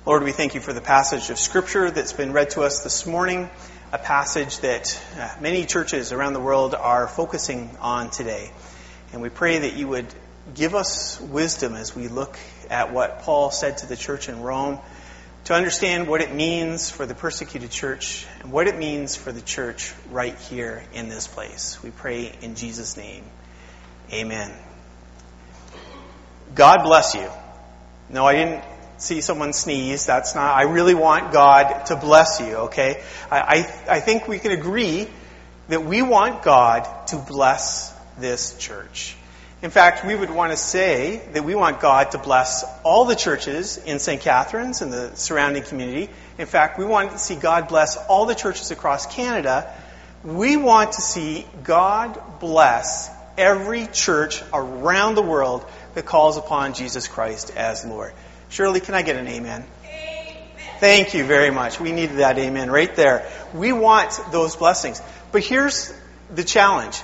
Lord, we thank you for the passage of Scripture that's been read to us this morning, a passage that many churches around the world are focusing on today. And we pray that you would give us wisdom as we look at what Paul said to the church in Rome, to understand what it means for the persecuted church and what it means for the church right here in this place. We pray in Jesus' name. Amen. God bless you. No, I didn't see someone sneeze. That's not, I really want God to bless you, okay? I think we can agree that we want God to bless this church. In fact, we would want to say that we want God to bless all the churches in St. Catharines and the surrounding community. In fact, we want to see God bless all the churches across Canada. We want to see God bless every church around the world that calls upon Jesus Christ as Lord. Shirley, can I get an amen? Amen? Thank you very much. We needed that amen right there. We want those blessings. But here's the challenge.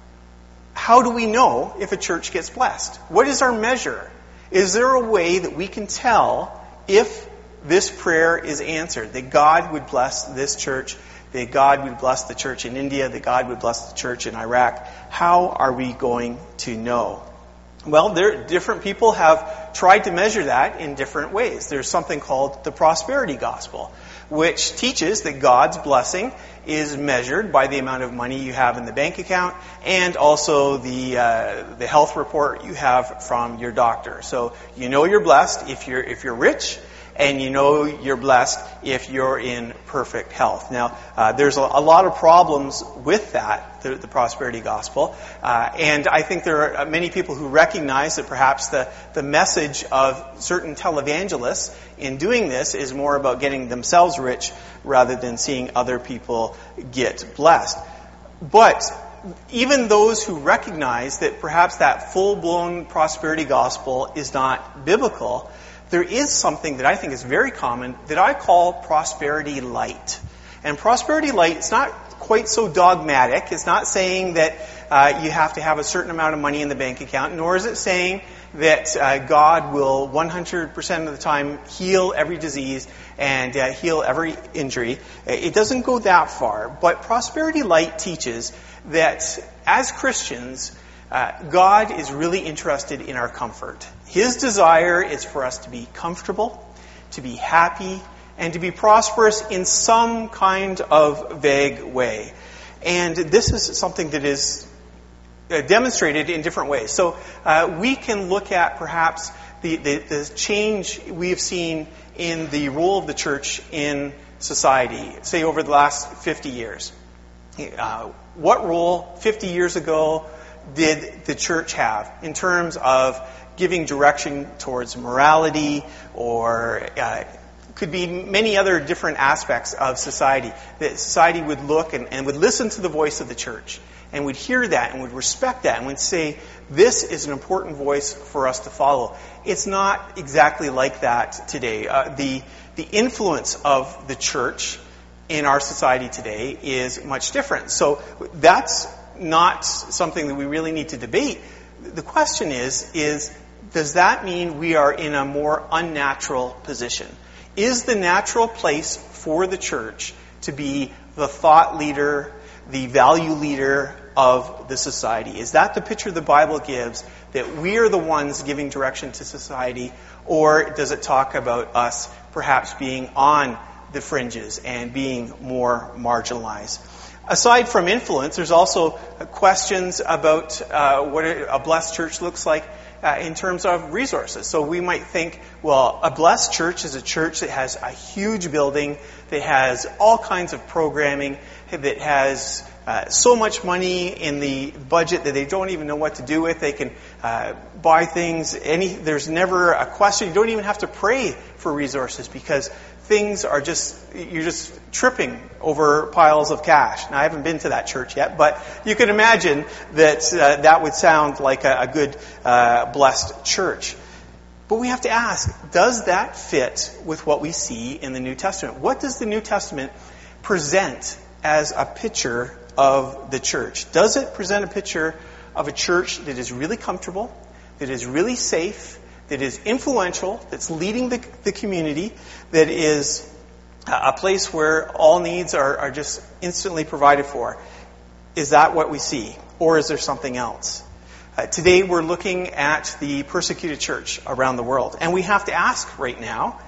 How do we know if a church gets blessed? What is our measure? Is there a way that we can tell if this prayer is answered? That God would bless this church, that God would bless the church in India, that God would bless the church in Iraq. How are we going to know? Well, different people have tried to measure that in different ways. There's something called the prosperity gospel, which teaches that God's blessing is measured by the amount of money you have in the bank account and also the health report you have from your doctor. So you know you're blessed if you're rich, and you know you're blessed if you're in perfect health. Now, there's a lot of problems with that, the prosperity gospel. And I think there are many people who recognize that perhaps the message of certain televangelists in doing this is more about getting themselves rich rather than seeing other people get blessed. But even those who recognize that perhaps that full-blown prosperity gospel is not biblical, there is something that I think is very common that I call prosperity light. And prosperity light, it's not quite so dogmatic. It's not saying that you have to have a certain amount of money in the bank account, nor is it saying that God will 100% of the time heal every disease and heal every injury. It doesn't go that far. But prosperity light teaches that as Christians, God is really interested in our comfort. His desire is for us to be comfortable, to be happy, and to be prosperous in some kind of vague way. And this is something that is demonstrated in different ways. So we can look at perhaps the change we've seen in the role of the church in society, say over the last 50 years. What role 50 years ago did the church have in terms of giving direction towards morality, or could be many other different aspects of society? That society would look and would listen to the voice of the church and would hear that and would respect that and would say, this is an important voice for us to follow. It's not exactly like that today. The influence of the church in our society today is much different. So that's not something that we really need to debate. The question is does that mean we are in a more unnatural position? Is the natural place for the church to be the thought leader, the value leader of the society? Is that the picture the Bible gives, that we are the ones giving direction to society? Or does it talk about us perhaps being on the fringes and being more marginalized? Aside from influence, there's also questions about what a blessed church looks like in terms of resources. So we might think, well, a blessed church is a church that has a huge building, that has all kinds of programming, that has so much money in the budget that they don't even know what to do with. They can buy things. There's never a question. You don't even have to pray for resources because things are you're just tripping over piles of cash. Now, I haven't been to that church yet, but you can imagine that that would sound like a good, blessed church. But we have to ask, does that fit with what we see in the New Testament? What does the New Testament present as a picture of the church? Does it present a picture of a church that is really comfortable, that is really safe, that is influential, that's leading the community, that is a place where all needs are just instantly provided for. Is that what we see? Or is there something else? Today we're looking at the persecuted church around the world. And we have to ask right now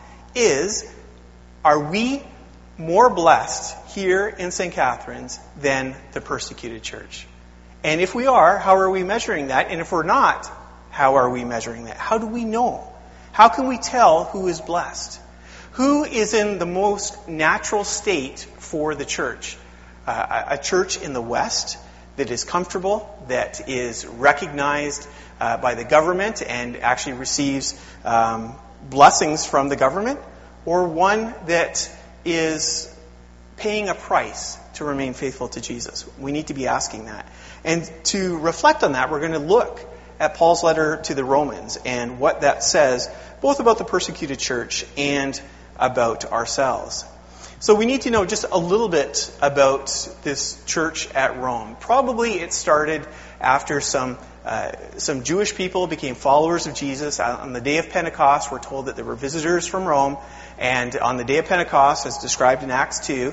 are we more blessed here in St. Catharines than the persecuted church? And if we are, how are we measuring that? And if we're not, how are we measuring that? How do we know? How can we tell who is blessed? Who is in the most natural state for the church? A church in the West that is comfortable, that is recognized by the government and actually receives blessings from the government, or one that is paying a price to remain faithful to Jesus? We need to be asking that. And to reflect on that, we're going to look at Paul's letter to the Romans and what that says, both about the persecuted church and about ourselves. So we need to know just a little bit about this church at Rome. Probably it started after some Jewish people became followers of Jesus. On the day of Pentecost, we're told that there were visitors from Rome. And on the day of Pentecost, as described in Acts 2,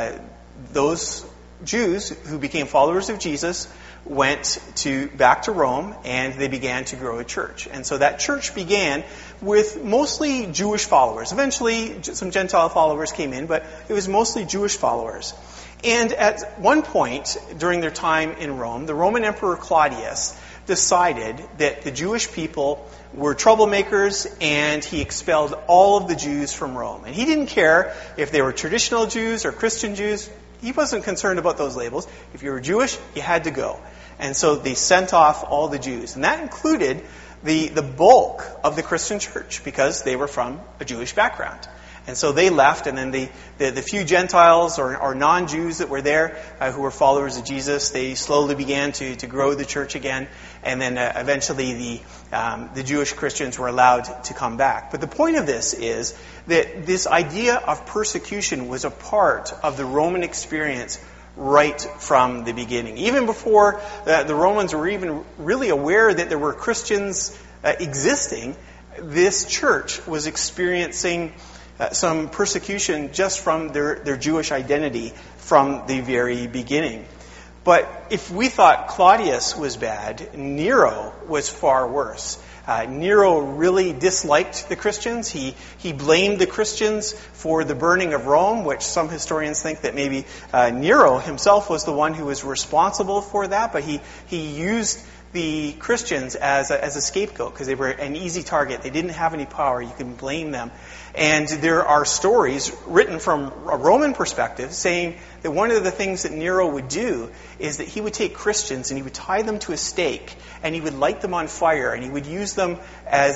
those Jews who became followers of Jesus went back to Rome, and they began to grow a church. And so that church began with mostly Jewish followers. Eventually, some Gentile followers came in, but it was mostly Jewish followers. And at one point during their time in Rome, the Roman Emperor Claudius decided that the Jewish people were troublemakers, and he expelled all of the Jews from Rome. And he didn't care if they were traditional Jews or Christian Jews. He wasn't concerned about those labels. If you were Jewish, you had to go. And so they sent off all the Jews. And that included the bulk of the Christian church, because they were from a Jewish background. And so they left, and then the few Gentiles or non-Jews that were there, who were followers of Jesus, they slowly began to grow the church again. And then eventually the Jewish Christians were allowed to come back. But the point of this is that this idea of persecution was a part of the Roman experience right from the beginning. Even before the Romans were even really aware that there were Christians existing, this church was experiencing some persecution just from their Jewish identity from the very beginning. But if we thought Claudius was bad, Nero was far worse. Nero really disliked the Christians. He blamed the Christians for the burning of Rome, which some historians think that maybe Nero himself was the one who was responsible for that, but he used the Christians as a scapegoat because they were an easy target. They didn't have any power. You can blame them. And there are stories written from a Roman perspective saying that one of the things that Nero would do is that he would take Christians and he would tie them to a stake and he would light them on fire and he would use them as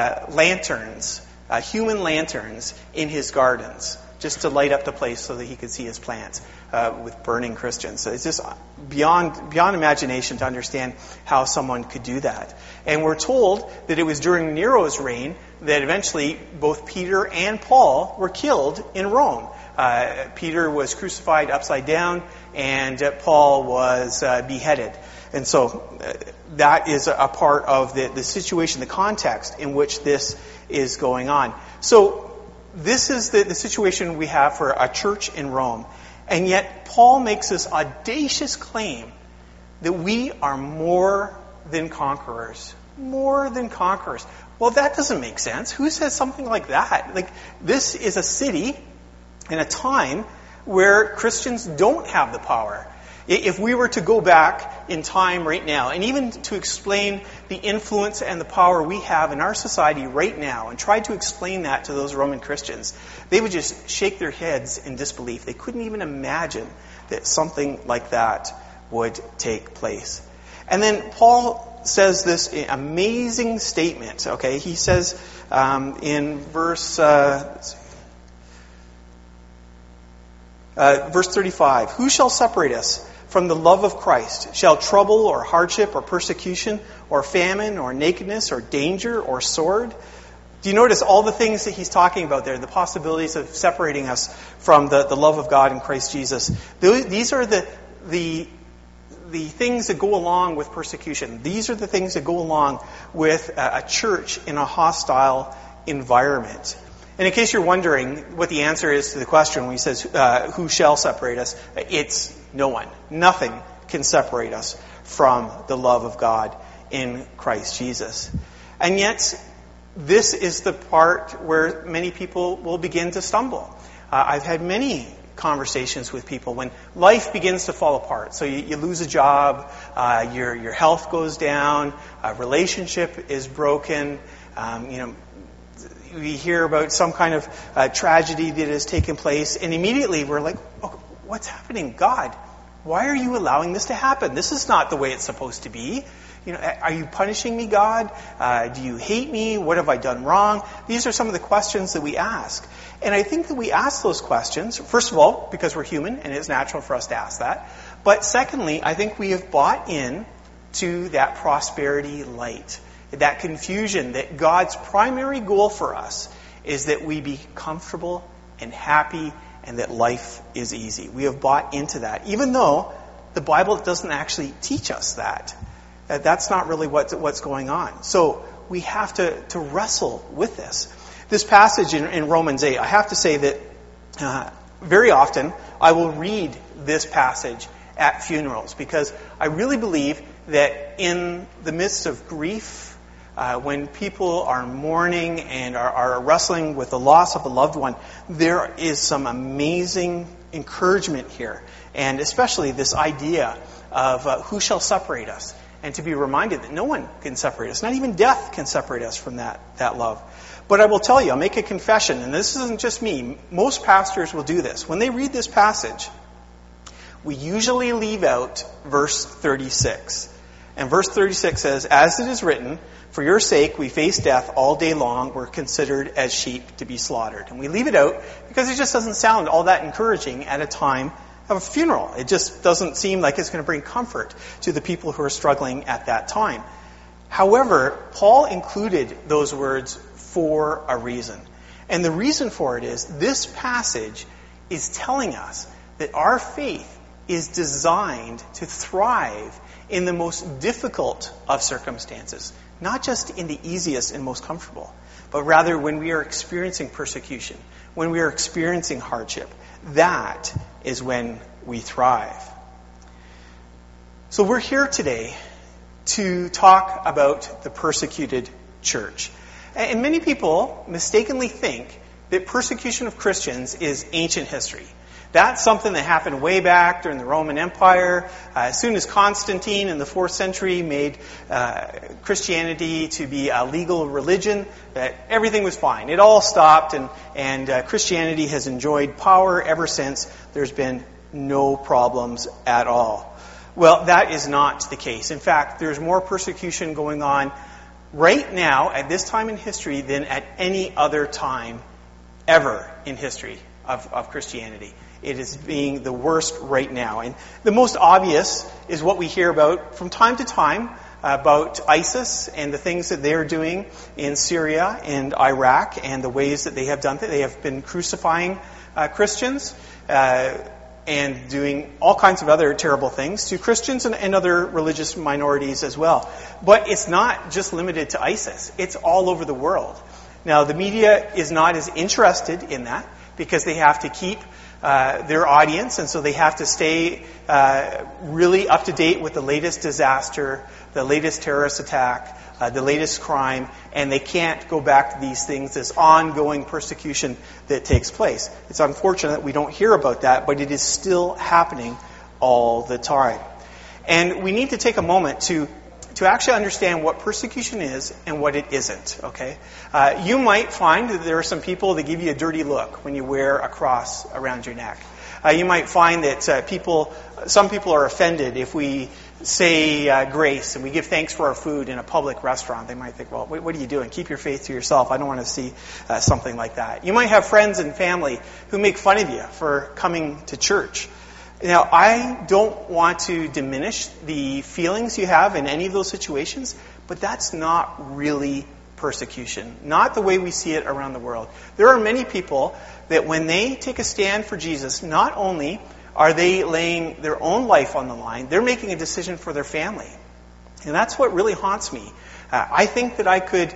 lanterns, human lanterns in his gardens, just to light up the place so that he could see his plants with burning Christians. So it's just beyond imagination to understand how someone could do that. And we're told that it was during Nero's reign that eventually both Peter and Paul were killed in Rome. Peter was crucified upside down, and Paul was beheaded. And so that is a part of the situation, the context in which this is going on. So this is the situation we have for a church in Rome. And yet Paul makes this audacious claim that we are more than conquerors. More than conquerors. Well, that doesn't make sense. Who says something like that? Like, this is a city in a time where Christians don't have the power. If we were to go back in time right now, and even to explain the influence and the power we have in our society right now, and try to explain that to those Roman Christians, they would just shake their heads in disbelief. They couldn't even imagine that something like that would take place. And then Paul says this amazing statement, okay? He says in verse 35, "Who shall separate us from the love of Christ? Shall trouble or hardship or persecution or famine or nakedness or danger or sword?" Do you notice all the things that he's talking about there, the possibilities of separating us from the love of God in Christ Jesus? These are the the things that go along with persecution. These are the things that go along with a church in a hostile environment. And in case you're wondering what the answer is to the question when he says, who shall separate us? It's no one. Nothing can separate us from the love of God in Christ Jesus. And yet, this is the part where many people will begin to stumble. I've had many conversations with people when life begins to fall apart. So you lose a job, your health goes down, a relationship is broken, we hear about some kind of tragedy that has taken place, and immediately we're like, oh, what's happening? God, why are you allowing this to happen? This is not the way it's supposed to be. Are you punishing me, God? Do you hate me? What have I done wrong? These are some of the questions that we ask. And I think that we ask those questions, first of all, because we're human and it's natural for us to ask that. But secondly, I think we have bought in to that prosperity light, that confusion that God's primary goal for us is that we be comfortable and happy and that life is easy. We have bought into that, even though the Bible doesn't actually teach us that. That's not really what's going on. So we have to wrestle with this. This passage in Romans 8, I have to say that very often I will read this passage at funerals because I really believe that in the midst of grief, when people are mourning and are wrestling with the loss of a loved one, there is some amazing encouragement here. And especially this idea of who shall separate us. And to be reminded that no one can separate us. Not even death can separate us from that love. But I will tell you, I'll make a confession, and this isn't just me. Most pastors will do this. When they read this passage, we usually leave out verse 36. And verse 36 says, as it is written, for your sake we face death all day long. We're considered as sheep to be slaughtered. And we leave it out because it just doesn't sound all that encouraging at a time of a funeral. It just doesn't seem like it's going to bring comfort to the people who are struggling at that time. However, Paul included those words for a reason. And the reason for it is this passage is telling us that our faith is designed to thrive in the most difficult of circumstances. Not just in the easiest and most comfortable, but rather when we are experiencing persecution, when we are experiencing hardship. That is when we thrive. So we're here today to talk about the persecuted church. And many people mistakenly think that persecution of Christians is ancient history. That's something that happened way back during the Roman Empire. As soon as Constantine in the 4th century made Christianity to be a legal religion, that everything was fine. It all stopped, and Christianity has enjoyed power ever since. There's been no problems at all. Well, that is not the case. In fact, there's more persecution going on right now at this time in history than at any other time ever in history of Christianity. It is being the worst right now. And the most obvious is what we hear about from time to time about ISIS and the things that they are doing in Syria and Iraq and the ways that they have done it. They have been crucifying Christians and doing all kinds of other terrible things to Christians and other religious minorities as well. But it's not just limited to ISIS. It's all over the world. Now, the media is not as interested in that because they have to keep their audience, and so they have to stay really up to date with the latest disaster, the latest terrorist attack, the latest crime, and they can't go back to these things, this ongoing persecution that takes place. It's unfortunate we don't hear about that, but it is still happening all the time. And we need to take a moment to actually understand what persecution is and what it isn't, okay? You might find that there are some people that give you a dirty look when you wear a cross around your neck. You might find that some people are offended if we say grace and we give thanks for our food in a public restaurant. They might think, well, what are you doing? Keep your faith to yourself. I don't want to see something like that. You might have friends and family who make fun of you for coming to church. Now, I don't want to diminish the feelings you have in any of those situations, but that's not really persecution. Not the way we see it around the world. There are many people that when they take a stand for Jesus, not only Are they laying their own life on the line? They're making a decision for their family. And that's what really haunts me. I think that I could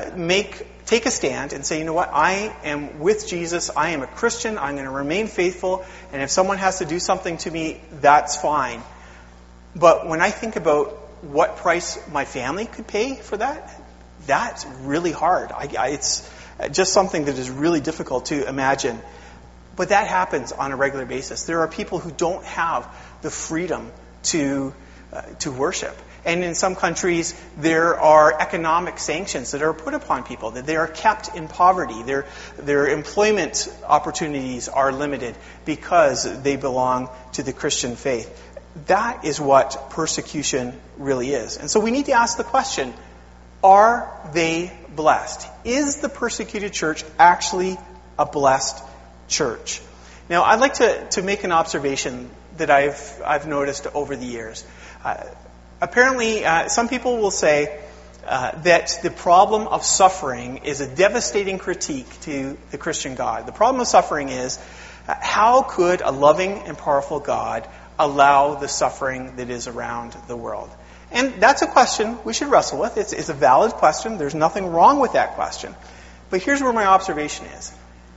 take a stand and say, you know what, I am with Jesus, I am a Christian, I'm going to remain faithful, and if someone has to do something to me, that's fine. But when I think about what price my family could pay for that, that's really hard. It's just something that is really difficult to imagine. But that happens on a regular basis. There are people who don't have the freedom to worship. And in some countries, there are economic sanctions that are put upon people, that they are kept in poverty. Their employment opportunities are limited because they belong to the Christian faith. That is what persecution really is. And so we need to ask the question, are they blessed? Is the persecuted church actually a blessed church? Now, I'd like to make an observation that I've noticed over the years. Apparently, some people will say that the problem of suffering is a devastating critique to the Christian God. The problem of suffering is, how could a loving and powerful God allow the suffering that is around the world? And that's a question we should wrestle with. It's a valid question. There's nothing wrong with that question. But here's where my observation is.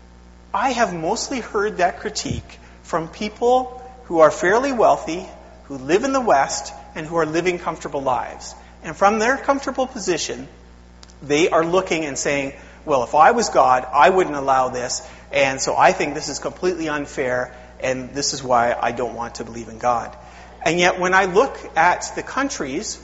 I have mostly heard that critique from people who are fairly wealthy, who live in the West, and who are living comfortable lives. And from their comfortable position, they are looking and saying, well, if I was God, I wouldn't allow this, and so I think this is completely unfair, and this is why I don't want to believe in God. And yet, when I look at the countries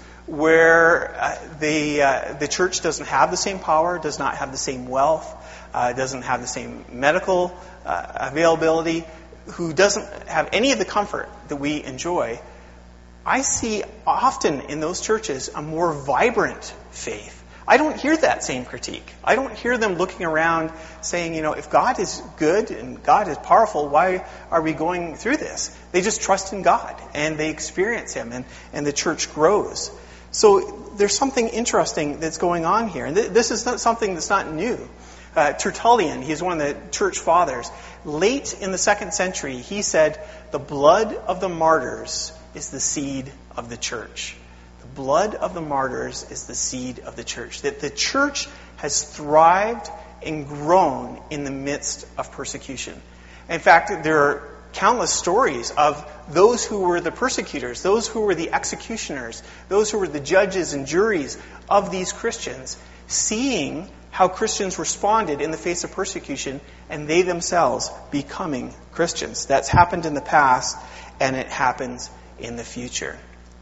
where the church doesn't have the same power, does not have the same wealth, doesn't have the same medical availability, who doesn't have any of the comfort that we enjoy, I see often in those churches a more vibrant faith. I don't hear that same critique. I don't hear them looking around saying, if God is good and God is powerful, why are we going through this? They just trust in God and they experience Him and the church grows. So there's something interesting that's going on here. And this is not something that's not new. Tertullian, he's one of the church fathers. Late in the 2nd century, he said, the blood of the martyrs is the seed of the church. The blood of the martyrs is the seed of the church. That the church has thrived and grown in the midst of persecution. In fact, there are countless stories of those who were the persecutors, those who were the executioners, those who were the judges and juries of these Christians, seeing how Christians responded in the face of persecution, and they themselves becoming Christians. That's happened in the past, and it happens in the future.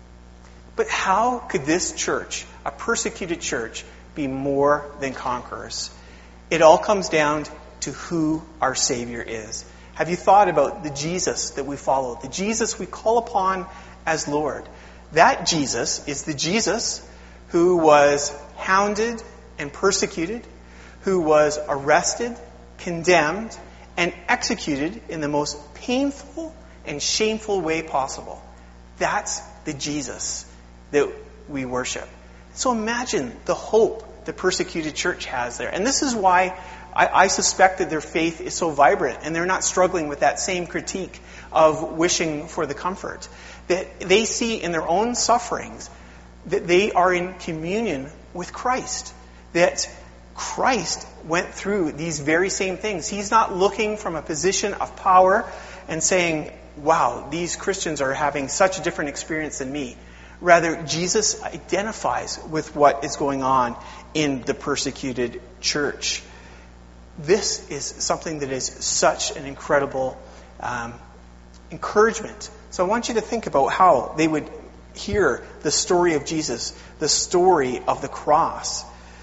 But how could this church, a persecuted church, be more than conquerors? It all comes down to who our Savior is. Have you thought about the Jesus that we follow, the Jesus we call upon as Lord? That Jesus is the Jesus who was hounded and persecuted, who was arrested, condemned, and executed in the most painful and shameful way possible. That's the Jesus that we worship. So imagine the hope the persecuted church has there. And this is why I suspect that their faith is so vibrant and they're not struggling with that same critique of wishing for the comfort. That they see in their own sufferings that they are in communion with Christ. That Christ went through these very same things. He's not looking from a position of power and saying, wow, these Christians are having such a different experience than me. Rather, Jesus identifies with what is going on in the persecuted church. This is something that is such an incredible encouragement. So I want you to think about how they would hear the story of Jesus, the story of the cross.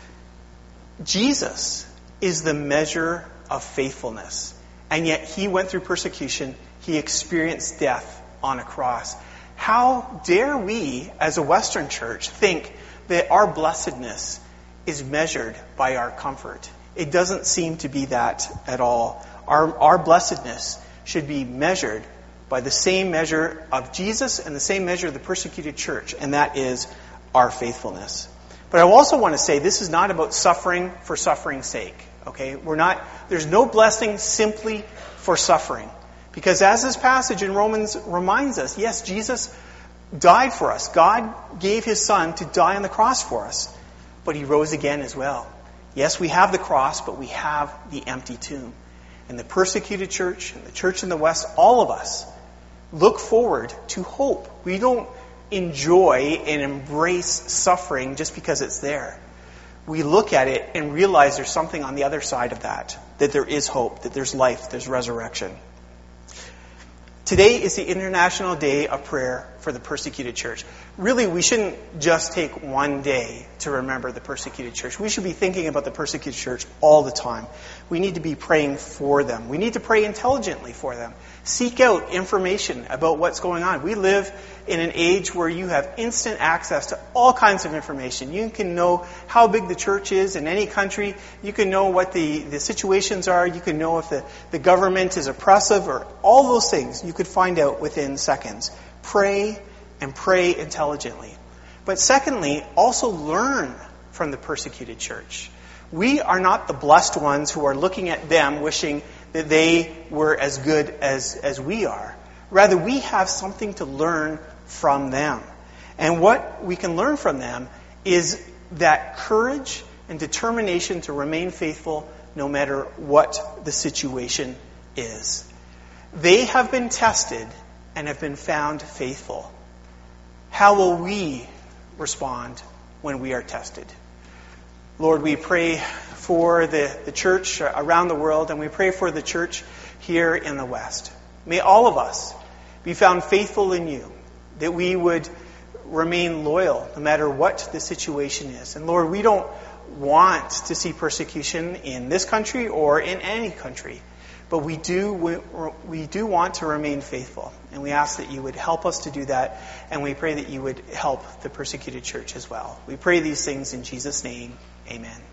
Jesus is the measure of faithfulness. And yet He went through persecution. He experienced death on a cross. How dare we, as a Western church, think that our blessedness is measured by our comfort? It doesn't seem to be that at all. Our blessedness should be measured by the same measure of Jesus and the same measure of the persecuted church, and that is our faithfulness. But I also want to say this is not about suffering for suffering's sake. Okay? There's no blessing simply for suffering. Because as this passage in Romans reminds us, yes, Jesus died for us. God gave his Son to die on the cross for us. But he rose again as well. Yes, we have the cross, but we have the empty tomb. And the persecuted church, and the church in the West, all of us look forward to hope. We don't enjoy and embrace suffering just because it's there. We look at it and realize there's something on the other side of that there is hope, that there's life, there's resurrection. Today is the International Day of Prayer for the Persecuted Church. Really, we shouldn't just take one day to remember the persecuted church. We should be thinking about the persecuted church all the time. We need to be praying for them. We need to pray intelligently for them. Seek out information about what's going on. We live in an age where you have instant access to all kinds of information. You can know how big the church is in any country. You can know what the situations are. You can know if the government is oppressive, or all those things you could find out within seconds. Pray and pray intelligently. But secondly, also learn from the persecuted church. We are not the blessed ones who are looking at them wishing that they were as good as we are. Rather, we have something to learn from them. And what we can learn from them is that courage and determination to remain faithful no matter what the situation is. They have been tested and have been found faithful. How will we respond when we are tested? Lord, we pray for the church around the world, and we pray for the church here in the West. May all of us be found faithful in you, that we would remain loyal no matter what the situation is. And Lord, we don't want to see persecution in this country or in any country, but we do want to remain faithful. And we ask that you would help us to do that, and we pray that you would help the persecuted church as well. We pray these things in Jesus' name. Amen.